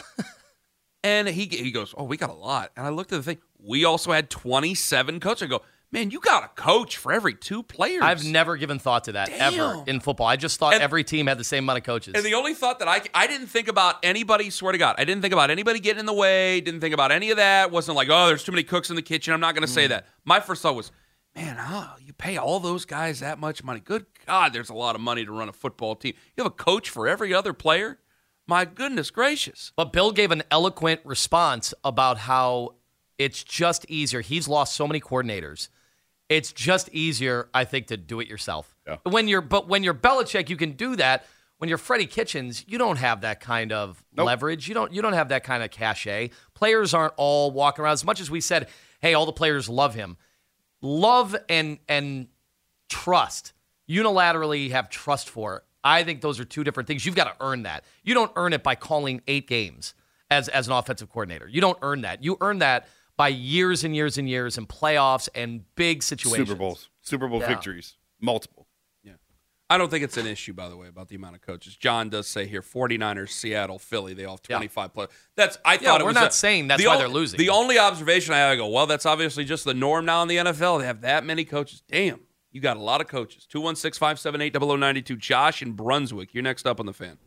[SPEAKER 3] And he he goes, oh, we got a lot. And I looked at the thing. We also had twenty-seven coaches. I go, man, you got a coach for every two players.
[SPEAKER 6] I've never given thought to that
[SPEAKER 3] Damn.
[SPEAKER 6] ever in football. I just thought
[SPEAKER 3] And-
[SPEAKER 6] every team had the same amount of coaches.
[SPEAKER 3] And the only thought that I I didn't think about anybody, swear to God, I didn't think about anybody getting in the way, didn't think about any of that. Wasn't like, oh, there's too many cooks in the kitchen. I'm not going to say that. My first thought was, man, oh, you pay all those guys that much money. Good God, there's a lot of money to run a football team. You have a coach for every other player? My goodness gracious.
[SPEAKER 6] But Bill gave an eloquent response about how it's just easier. He's lost so many coordinators. It's just easier, I think, to do it yourself.
[SPEAKER 5] Yeah.
[SPEAKER 6] When you're, but when you're Belichick, you can do that. When you're Freddie Kitchens, you don't have that kind of
[SPEAKER 5] Nope.
[SPEAKER 6] leverage. You don't. You don't have that kind of cachet. Players aren't all walking around. As much as we said, hey, all the players love him. Love and and trust. Unilaterally have trust for. I think those are two different things. You've got to earn that. You don't earn it by calling eight games as as an offensive coordinator. You don't earn that. You earn that by years and years and years in playoffs and big situations.
[SPEAKER 5] Super Bowls, Super Bowl
[SPEAKER 6] Yeah.
[SPEAKER 5] victories, multiple.
[SPEAKER 3] Yeah. I don't think it's an issue, by the way, about the amount of coaches. John does say here, 49ers, Seattle, Philly, they all have twenty-five players. That's I
[SPEAKER 6] Yeah,
[SPEAKER 3] thought it
[SPEAKER 6] we're
[SPEAKER 3] was
[SPEAKER 6] not
[SPEAKER 3] a-
[SPEAKER 6] saying that's
[SPEAKER 3] the
[SPEAKER 6] why
[SPEAKER 3] ol-
[SPEAKER 6] they're losing.
[SPEAKER 3] The only observation I have, I go, well, that's obviously just the norm now in the N F L. They have that many coaches. Damn, you got a lot of coaches. two one six, five seven eight, zero zero nine two. Josh in Brunswick, you're next up on the fan.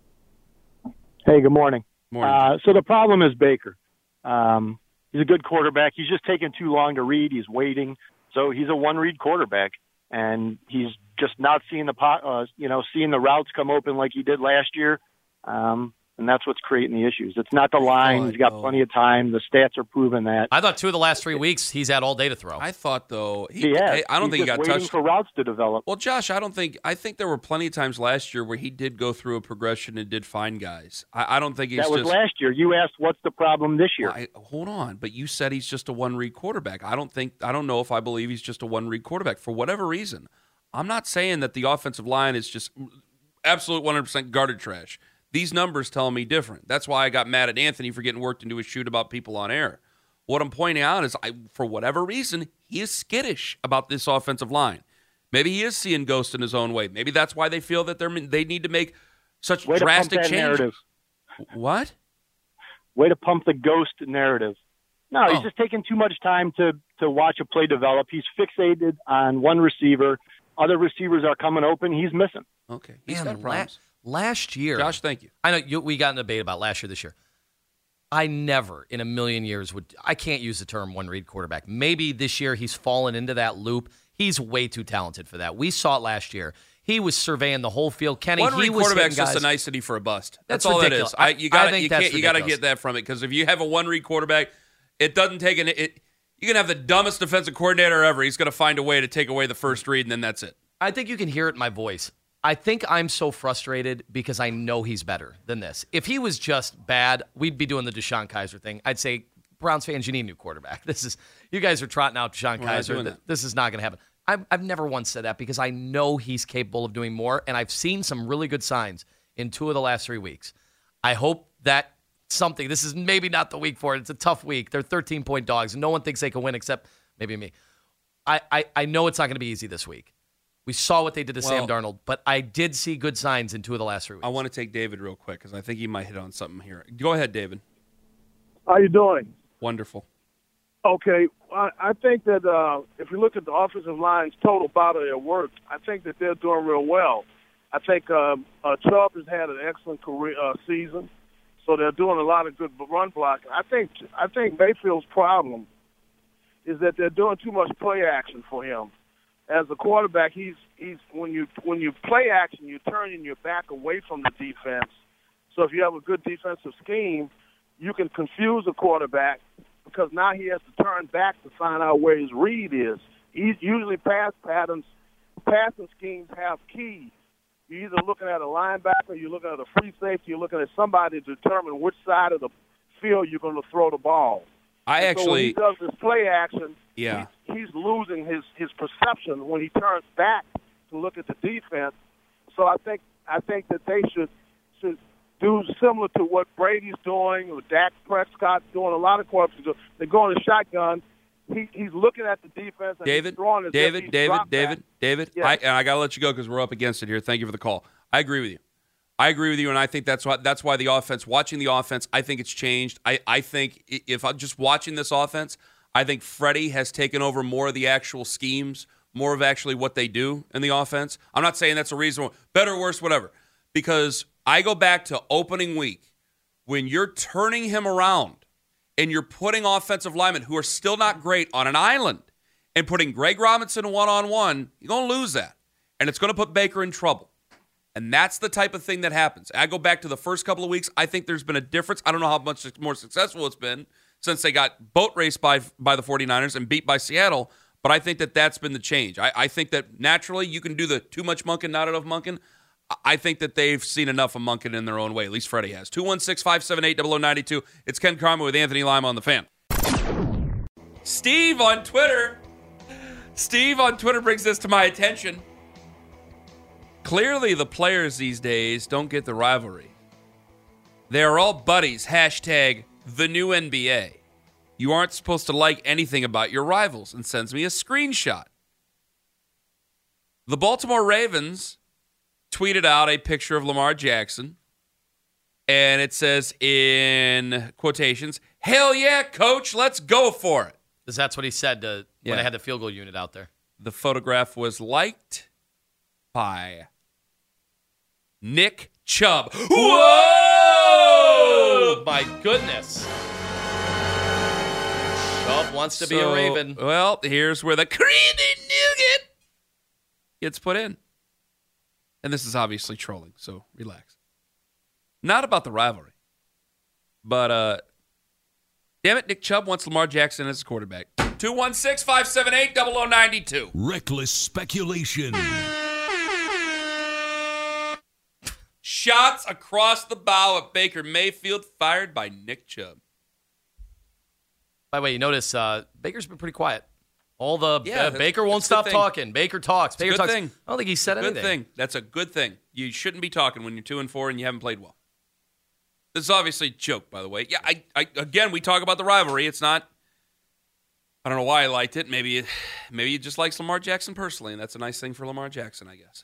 [SPEAKER 13] Hey, good morning.
[SPEAKER 3] Morning.
[SPEAKER 13] Uh, so the problem is Baker. Um, he's a good quarterback. He's just taking too long to read. He's waiting. So he's a one-read quarterback. and he's just not seeing the po- uh, you know seeing the routes come open like he did last year. Um, And that's what's creating the issues. It's not the line. He's got plenty of time. The stats are proving that.
[SPEAKER 6] I thought two of the last three weeks he's had all day to throw.
[SPEAKER 3] I thought though he,
[SPEAKER 13] He has.
[SPEAKER 3] I don't
[SPEAKER 13] He's
[SPEAKER 3] think he
[SPEAKER 13] just
[SPEAKER 3] got
[SPEAKER 13] waiting
[SPEAKER 3] touched
[SPEAKER 13] for routes to develop.
[SPEAKER 3] Well, Josh, I don't think I think there were plenty of times last year where he did go through a progression and did find guys. I, I don't think he's
[SPEAKER 13] That was
[SPEAKER 3] just,
[SPEAKER 13] last year. You asked what's the problem this year.
[SPEAKER 3] Well, I, hold on, but you said he's just a one read quarterback. I don't think I don't know if I believe he's just a one read quarterback for whatever reason. I'm not saying that the offensive line is just absolute one hundred percent guarded trash. These numbers tell me different. That's why I got mad at Anthony for getting worked into a shoot about people on air. What I'm pointing out is, I, for whatever reason, he is skittish about this offensive line. Maybe he is seeing ghosts in his own way. Maybe that's why they feel that they're they need to make such
[SPEAKER 13] Way
[SPEAKER 3] drastic
[SPEAKER 13] to pump that
[SPEAKER 3] changes.
[SPEAKER 13] narrative.
[SPEAKER 3] What?
[SPEAKER 13] Way to pump the ghost narrative. No,
[SPEAKER 3] Oh.
[SPEAKER 13] he's just taking too much time to, to watch a play develop. He's fixated on one receiver. Other receivers are coming open. He's missing.
[SPEAKER 3] Okay. He's
[SPEAKER 6] Man,
[SPEAKER 3] got
[SPEAKER 6] la-
[SPEAKER 3] problems.
[SPEAKER 6] last year.
[SPEAKER 3] Josh, thank you.
[SPEAKER 6] I know you, we got in a debate about last year, this year. I never in a million years would, I can't use the term one read quarterback. Maybe this year he's fallen into that loop. He's way too talented for that. We saw it last year. He was surveying the whole field. Kenny,
[SPEAKER 3] One
[SPEAKER 6] he
[SPEAKER 3] read
[SPEAKER 6] was
[SPEAKER 3] quarterback's
[SPEAKER 6] hitting
[SPEAKER 3] just a
[SPEAKER 6] guys.
[SPEAKER 3] nicety for a bust. That's,
[SPEAKER 6] That's
[SPEAKER 3] all
[SPEAKER 6] ridiculous.
[SPEAKER 3] it is. I,
[SPEAKER 6] I-
[SPEAKER 3] you
[SPEAKER 6] I
[SPEAKER 3] got
[SPEAKER 6] think
[SPEAKER 3] you
[SPEAKER 6] that's
[SPEAKER 3] can't you got to
[SPEAKER 6] ridiculous.
[SPEAKER 3] get that from it, because if you have a one read quarterback, it doesn't take an it. You can have the dumbest defensive coordinator ever. He's going to find a way to take away the first read, and then that's it.
[SPEAKER 6] I think you can hear it in my voice. I think I'm so frustrated because I know he's better than this. If he was just bad, we'd be doing the Deshaun Kaiser thing. I'd say, Browns fans, you need a new quarterback. This is you guys are trotting out Deshaun
[SPEAKER 3] We're not
[SPEAKER 6] Kaiser.
[SPEAKER 3] doing
[SPEAKER 6] Th-
[SPEAKER 3] that.
[SPEAKER 6] This is not going to happen. I've, I've never once said that because I know he's capable of doing more, and I've seen some really good signs in two of the last three weeks. I hope that something, this is maybe not the week for it. It's a tough week. They're thirteen-point dogs, and no one thinks they can win except maybe me. I, I, I know it's not going to be easy this week. We saw what they did to Sam
[SPEAKER 3] Well-
[SPEAKER 6] Darnold, but I did see good signs in two of the last three weeks.
[SPEAKER 3] I want to take David real quick because I think he might hit on something here. Go ahead, David.
[SPEAKER 11] How you doing?
[SPEAKER 3] Wonderful.
[SPEAKER 11] Okay, I, I think that uh, if you look at the offensive line's total body of their work, I think that they're doing real well. I think uh, uh, Chubb has had an excellent career uh, season, so they're doing a lot of good run blocking. I think I think Mayfield's problem is that they're doing too much play action for him. As a quarterback, he's he's when you when you play action, you're turning your back away from the defense. So if you have a good defensive scheme, you can confuse a quarterback because now he has to turn back to find out where his read is. He's usually pass patterns, passing schemes have keys. You're either looking at a linebacker, you're looking at a free safety, you're looking at somebody to determine which side of the field you're going to throw the ball.
[SPEAKER 3] I
[SPEAKER 11] And so when he
[SPEAKER 3] actually,
[SPEAKER 11] does this play action,
[SPEAKER 3] yeah.
[SPEAKER 11] he's, he's losing his, his perception when he turns back to look at the defense. So I think I think that they should should do similar to what Brady's doing or Dak Prescott's doing. A lot of quarterbacks do. They go in the shotgun. He, he's looking at the defense and
[SPEAKER 3] David,
[SPEAKER 11] he's throwing as if
[SPEAKER 3] David,
[SPEAKER 11] he's
[SPEAKER 3] David,
[SPEAKER 11] dropped
[SPEAKER 3] David,
[SPEAKER 11] back.
[SPEAKER 3] David.
[SPEAKER 11] Yes.
[SPEAKER 3] I, and I got to let you go because we're up against it here. Thank you for the call. I agree with you. I agree with you, and I think that's why that's why the offense, watching the offense, I think it's changed. I, I think i- if I'm just watching this offense, I think Freddie has taken over more of the actual schemes, more of actually what they do in the offense. I'm not saying that's a reason, better, worse, whatever, because I go back to opening week when you're turning him around and you're putting offensive linemen who are still not great on an island and putting Greg Robinson one-on-one, you're going to lose that. And it's going to put Baker in trouble. And that's the type of thing that happens. I go back to the first couple of weeks. I think there's been a difference. I don't know how much more successful it's been since they got boat raced by, by the 49ers and beat by Seattle. But I think that that's been the change. I, I think that naturally you can do the too much Monken, not enough Monken. I think that they've seen enough of Monken in their own way. At least Freddie has. two one six, five seven eight, zero zero nine two. It's Ken Carman with Anthony Lima on the Fan. Steve on Twitter. Steve on Twitter brings this to my attention. Clearly, the players these days don't get the rivalry. They are all buddies. Hashtag the new N B A. You aren't supposed to like anything about your rivals, and sends me a screenshot. The Baltimore Ravens tweeted out a picture of Lamar Jackson, and it says in quotations, "Hell yeah, coach, let's go for it."
[SPEAKER 6] Because that's what he said to,
[SPEAKER 3] Yeah.
[SPEAKER 6] when they had the field goal unit out there.
[SPEAKER 3] The photograph was liked by Nick Chubb. Whoa!
[SPEAKER 6] My goodness. Chubb wants to be a
[SPEAKER 3] So,
[SPEAKER 6] Raven.
[SPEAKER 3] Well, here's where the creamy nougat gets put in. And this is obviously trolling, so relax. Not about the rivalry. But, uh, damn it, Nick Chubb wants Lamar Jackson as his quarterback. two one six, five seven eight, zero zero nine two.
[SPEAKER 2] Reckless speculation.
[SPEAKER 3] Shots across the bow at Baker Mayfield fired by Nick Chubb.
[SPEAKER 6] By the way, you notice uh, Baker's been pretty quiet. All the
[SPEAKER 3] Yeah,
[SPEAKER 6] uh, Baker won't
[SPEAKER 3] that's a good
[SPEAKER 6] stop
[SPEAKER 3] thing.
[SPEAKER 6] talking. Baker talks.
[SPEAKER 3] It's a
[SPEAKER 6] Baker
[SPEAKER 3] good
[SPEAKER 6] talks.
[SPEAKER 3] thing.
[SPEAKER 6] I don't think he said
[SPEAKER 3] Good
[SPEAKER 6] anything.
[SPEAKER 3] thing. That's a good thing. You shouldn't be talking when you're two and four and you haven't played well. This is obviously a joke, by the way. Yeah, I, I again, we talk about the rivalry. It's not. I don't know why I liked it. Maybe, maybe he just likes Lamar Jackson personally, and that's a nice thing for Lamar Jackson, I guess.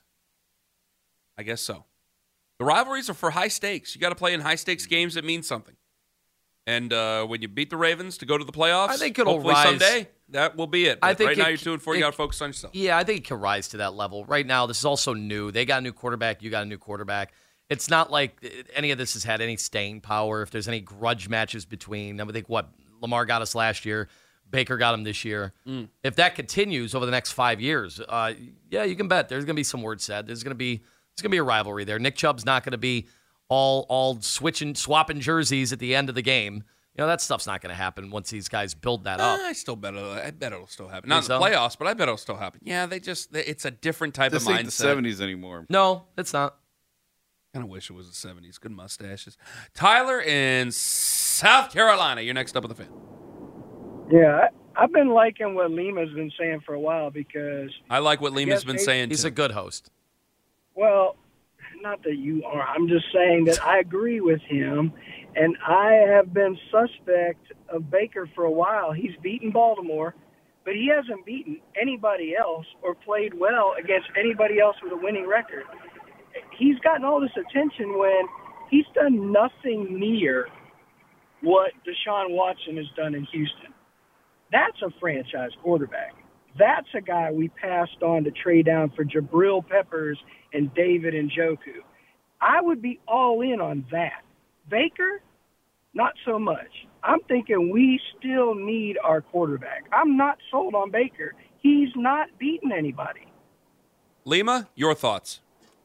[SPEAKER 3] I guess so. The rivalries are for high stakes. You got to play in high stakes games that mean something. And uh, when you beat the Ravens to go to the playoffs,
[SPEAKER 6] I think it'll
[SPEAKER 3] hopefully
[SPEAKER 6] rise.
[SPEAKER 3] someday that will be it. But
[SPEAKER 6] I think
[SPEAKER 3] right
[SPEAKER 6] it,
[SPEAKER 3] now you're two and four. You
[SPEAKER 6] it,
[SPEAKER 3] got to focus on yourself.
[SPEAKER 6] Yeah, I think it can rise to that level. Right now, this is also new. They got a new quarterback. You got a new quarterback. It's not like any of this has had any staying power. If there's any grudge matches between, I would think what Lamar got us last year, Baker got him this year.
[SPEAKER 3] Mm.
[SPEAKER 6] If that continues over the next five years, uh, yeah, you can bet there's going to be some words said. There's going to be there's going to be a rivalry there. Nick Chubb's not going to be all all switching swapping jerseys at the end of the game. You know, that stuff's not going to happen once these guys build that up.
[SPEAKER 3] Uh, I still bet it'll, I bet it'll still happen. Not in
[SPEAKER 6] so?
[SPEAKER 3] the playoffs, but I bet it'll still happen. Yeah, they just they, it's a different type
[SPEAKER 5] This
[SPEAKER 3] of
[SPEAKER 5] ain't
[SPEAKER 3] mindset.
[SPEAKER 5] the seventies anymore.
[SPEAKER 6] No, it's not.
[SPEAKER 3] Kind of wish it was the seventies. Good mustaches. Tyler in South Carolina. You're next up on the fan.
[SPEAKER 14] Yeah, I, I've been liking what Lima's been saying for a while because
[SPEAKER 3] I like what Lima's
[SPEAKER 14] guess
[SPEAKER 3] been
[SPEAKER 14] they-
[SPEAKER 3] saying.
[SPEAKER 6] He's
[SPEAKER 3] too.
[SPEAKER 6] a good host.
[SPEAKER 14] Well, not that you are. I'm just saying that I agree with him, and I have been suspect of Baker for a while. He's beaten Baltimore, but he hasn't beaten anybody else or played well against anybody else with a winning record. He's gotten all this attention when he's done nothing near what Deshaun Watson has done in Houston. That's a franchise quarterback. That's a guy we passed on to trade down for Jabril Peppers and David Njoku. I would be all in on that. Baker, not so much. I'm thinking we still need our quarterback. I'm not sold on Baker. He's not beaten anybody.
[SPEAKER 3] Lima, your thoughts?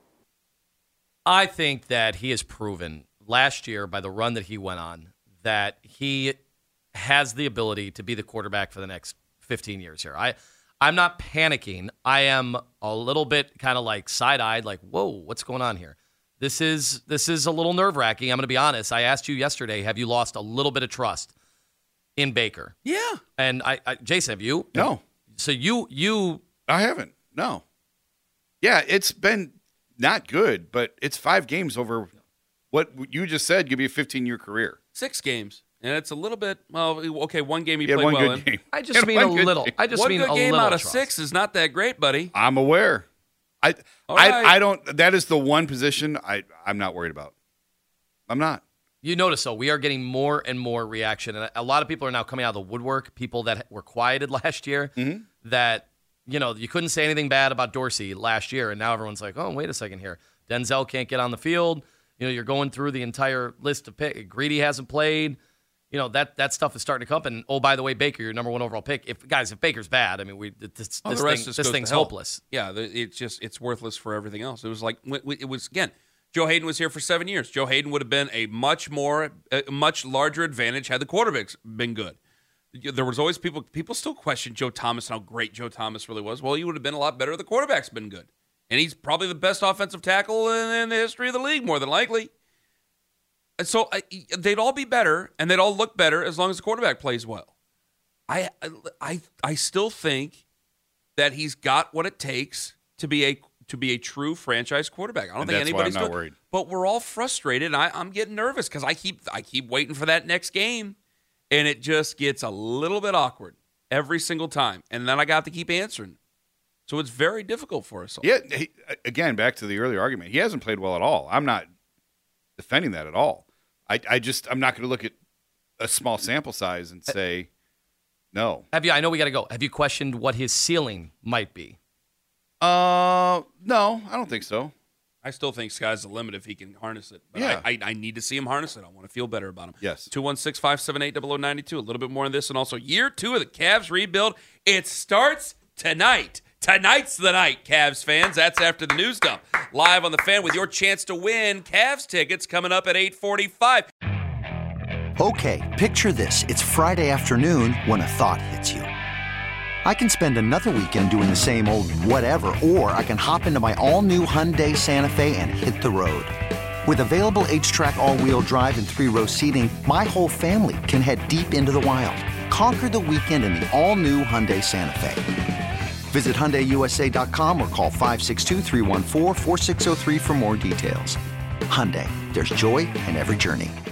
[SPEAKER 6] I think that he has proven last year by the run that he went on that he has the ability to be the quarterback for the next fifteen years here. I, I'm not panicking. I am a little bit kind of like side-eyed, like, whoa, what's going on here? This is this is a little nerve-wracking. I'm going to be honest. I asked you yesterday, have you lost a little bit of trust in Baker?
[SPEAKER 3] Yeah.
[SPEAKER 6] And I, I Jason, have you?
[SPEAKER 5] No.
[SPEAKER 6] So you you
[SPEAKER 5] I haven't. No. Yeah, it's been not good, but it's five games over what you just said could be a fifteen-year career.
[SPEAKER 3] Six games. And it's a little bit, well, okay, one game he,
[SPEAKER 5] He had
[SPEAKER 3] played
[SPEAKER 5] one
[SPEAKER 3] well
[SPEAKER 5] good
[SPEAKER 3] in.
[SPEAKER 5] game.
[SPEAKER 6] I
[SPEAKER 5] He
[SPEAKER 6] just
[SPEAKER 5] had
[SPEAKER 6] mean a
[SPEAKER 5] one good
[SPEAKER 6] little.
[SPEAKER 5] game.
[SPEAKER 6] I just
[SPEAKER 3] one
[SPEAKER 6] mean
[SPEAKER 3] good
[SPEAKER 6] a
[SPEAKER 3] game
[SPEAKER 6] little
[SPEAKER 3] out of
[SPEAKER 6] trust.
[SPEAKER 3] six is not that great, buddy.
[SPEAKER 5] I'm aware. I
[SPEAKER 3] All
[SPEAKER 5] I
[SPEAKER 3] right.
[SPEAKER 5] I don't that is the one position I I'm not worried about. I'm not.
[SPEAKER 6] You notice, though, we are getting more and more reaction. And a lot of people are now coming out of the woodwork, people that were quieted last year,
[SPEAKER 5] Mhm.
[SPEAKER 6] that, you know, you couldn't say anything bad about Dorsey last year. And now everyone's like, oh, wait a second here. Denzel can't get on the field. You know, you're going through the entire list of picks. Greedy hasn't played. You know, that that stuff is starting to come up. And, oh, by the way, Baker, your number one overall pick. If Guys, if Baker's bad, I mean, we this,
[SPEAKER 3] Oh,
[SPEAKER 6] this,
[SPEAKER 3] the rest
[SPEAKER 6] thing,
[SPEAKER 3] just
[SPEAKER 6] this
[SPEAKER 3] goes to
[SPEAKER 6] thing's
[SPEAKER 3] hell.
[SPEAKER 6] hopeless.
[SPEAKER 3] Yeah, the- it's just it's worthless for everything else. It was like it was again. Joe Hayden was here for seven years. Joe Hayden would have been a much more, a much larger advantage had the quarterbacks been good. There was always people. People still question Joe Thomas and how great Joe Thomas really was. Well, he would have been a lot better if the quarterback's been good, and he's probably the best offensive tackle in, in the history of the league, more than likely. And so I, they'd all be better, and they'd all look better as long as the quarterback plays well. I, I, I still think that he's got what it takes to be a to be a true franchise quarterback. I don't
[SPEAKER 5] And
[SPEAKER 3] think
[SPEAKER 5] that's why I'm
[SPEAKER 3] anybody's
[SPEAKER 5] not
[SPEAKER 3] doing-
[SPEAKER 5] worried.
[SPEAKER 3] But we're all frustrated. And I, I'm getting nervous because I keep I keep waiting for that next game, and it just gets a little bit awkward every single time. And then I got to keep answering. So it's very difficult for us all.
[SPEAKER 5] Yeah, he, again, back to the earlier argument. He hasn't played well at all. I'm not defending that at all. I, I just I'm not going to look at a small sample size and say no.
[SPEAKER 6] Have you? I know we got to go. Have you questioned what his ceiling might be?
[SPEAKER 5] Uh, no, I don't think so.
[SPEAKER 3] I still think sky's the limit if he can harness it. But
[SPEAKER 5] Yeah.
[SPEAKER 3] I, I, I need to see him harness it. I want to feel better about him.
[SPEAKER 5] Yes.
[SPEAKER 3] two one six, five seven eight, zero zero nine two. A little bit more on this. And also, year two of the Cavs rebuild. It starts tonight. Tonight's the night, Cavs fans. That's after the news dump. Live on the Fan with your chance to win Cavs tickets coming up at eight forty-five.
[SPEAKER 15] Okay, picture this. It's Friday afternoon when a thought hits you. I can spend another weekend doing the same old whatever, or I can hop into my all-new Hyundai Santa Fe and hit the road. With available H-Track all-wheel drive and three-row seating, my whole family can head deep into the wild. Conquer the weekend in the all-new Hyundai Santa Fe. Visit Hyundai U S A dot com or call five six two, three one four, four six zero three for more details. Hyundai, there's joy in every journey.